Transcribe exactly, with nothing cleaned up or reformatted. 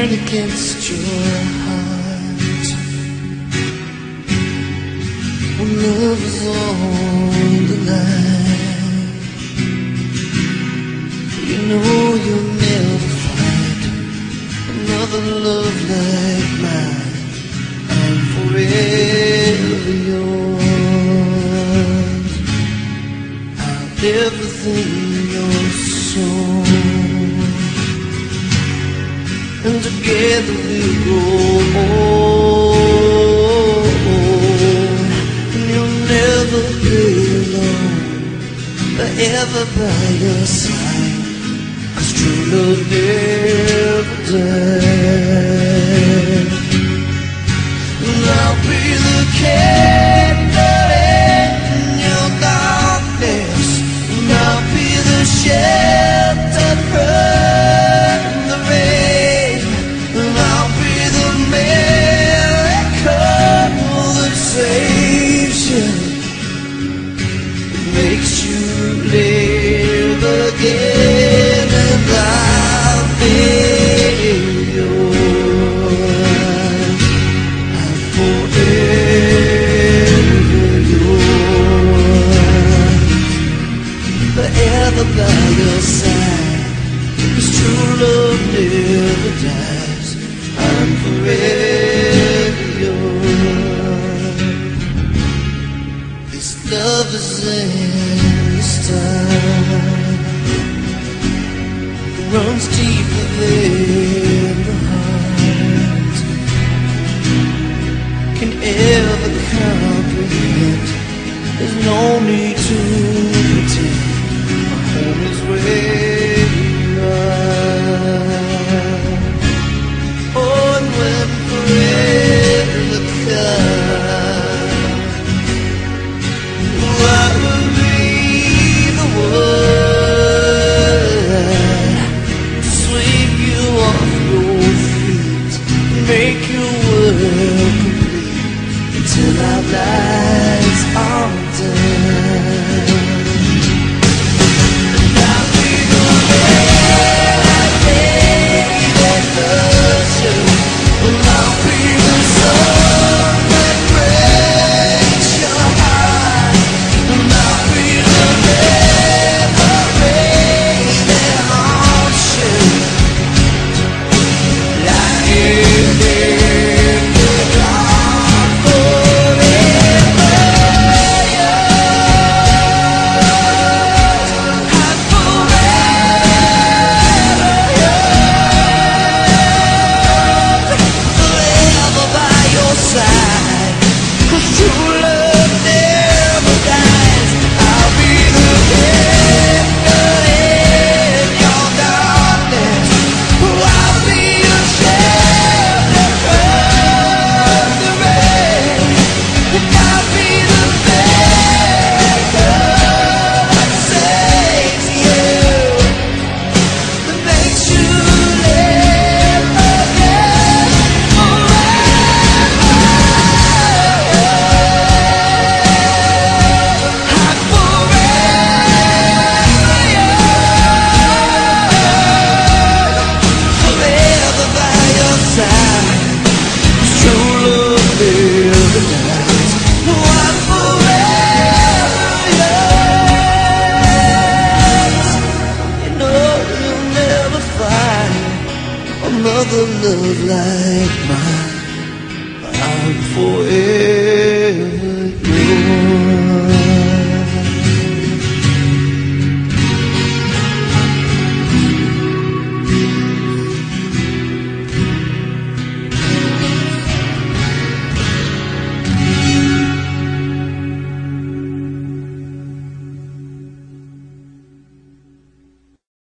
hand against your heart. When love is on the line, you know you'll never find another love like mine. I'm forever yours. I'm everything you're soul, and together we'll grow old. And you'll never be alone, forever by your side, 'cause true love never dies. And I'll be the candle in your darkness, and I'll be the shelter from the rain, and I'll be the miracle that saves you, that makes you live again. And I'll be yours. I'm forever yours, forever by your side, 'cause true love never dies. I'm forever yours. This love is endless time, it runs deeper than the heart can ever comprehend. There's no need to pretend. My home is where you are. Oh, and when forever comes, I will be the one to sweep you off your feet, make your world complete until our lives are done. Another love like mine. I'm forever